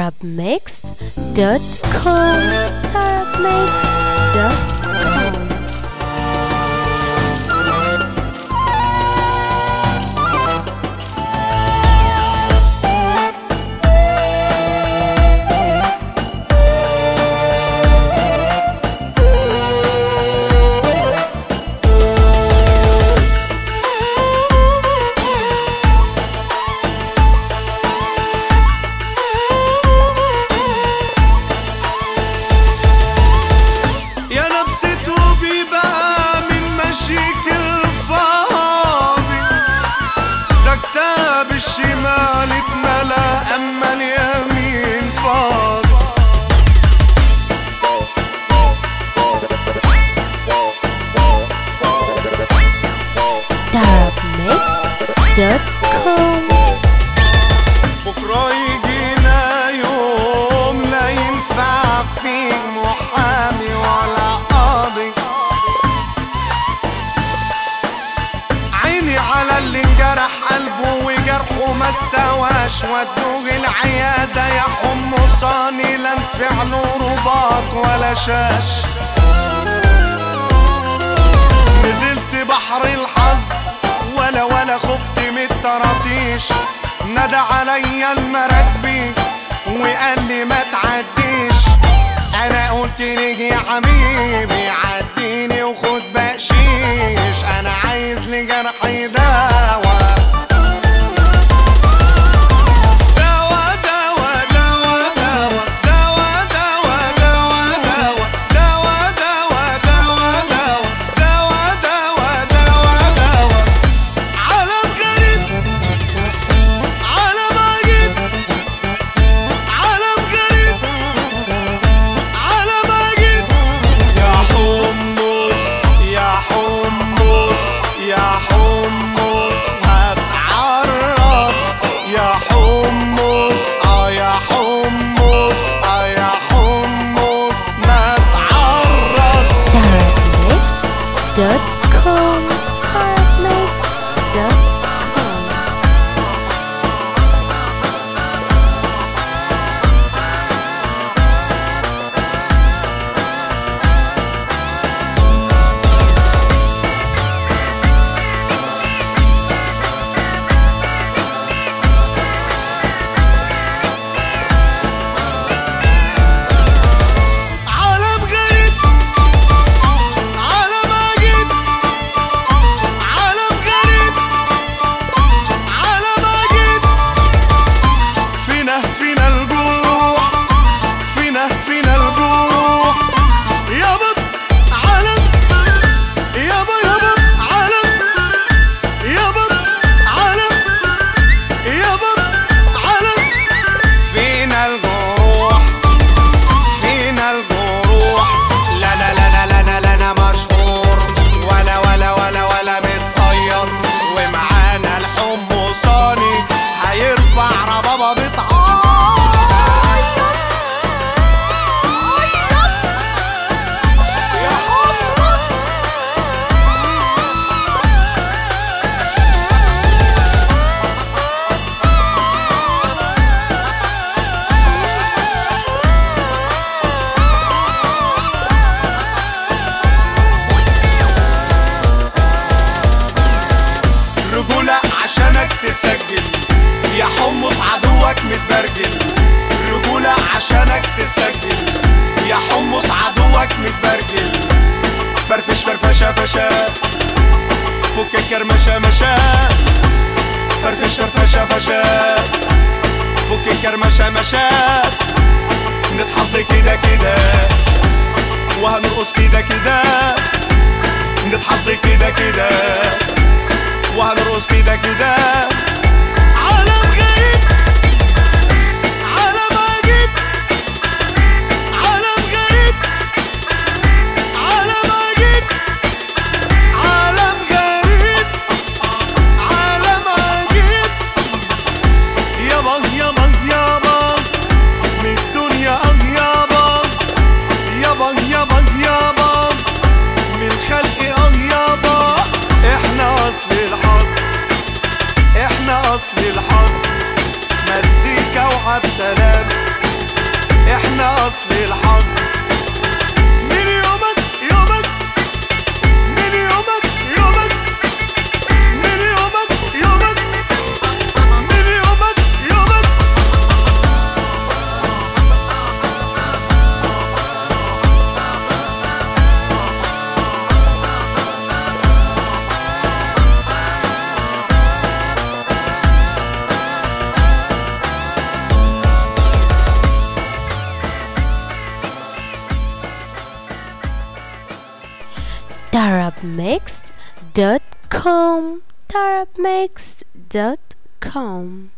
Tarabmixed.com. Tarabmixed.com. الشمال اتملى اما اليمين فاضي. Tarabmixed.com. بكرة يجينا يوم لا ينفع فيه محامي ولا قاضي. عيني على اللي انجرح قلبه وجرحه ما استواش، ودوه العيادة يا حمصاني لا نفع له رباط ولا شاش. نزلت بحر الحظ ولا خفت من الطراطيش، نادى عليا المراكبي وقال لي ما تعديش. انا قلت ليه يا حبيبي عديني وخد بقشيش، انا عايز لجرحي دواء. Tarabmixed.com. Tarabmixed.com. عشانك تتسجل يا حمص عدوك متبرجل. الرجولة عشانك تتسجل يا حمص عدوك متبرجل. فرفش فرفشة فشا فك الكرمشة مشا. فرفش فرفشة فشا فك الكرمشة مشا. نتحظ كده كده وهنرقص كده كده. نتحظ كده كده وهنرقص كده كده. عالم غريب عالم عجيب عالم غريب عالم عجيب عالم غريب عالم عجيب. يابا يابا يابا من الدنيا يابا. يابا يابا يابا من الخلق يابا. احنا اصل الحظ احنا اصل الحظ. مزيكا وعب سلام أصل الحظ. من يومك يومك من يومك يومك من يومك يومك من يومك يومك Tarabmixed.com. Tarabmixed.com.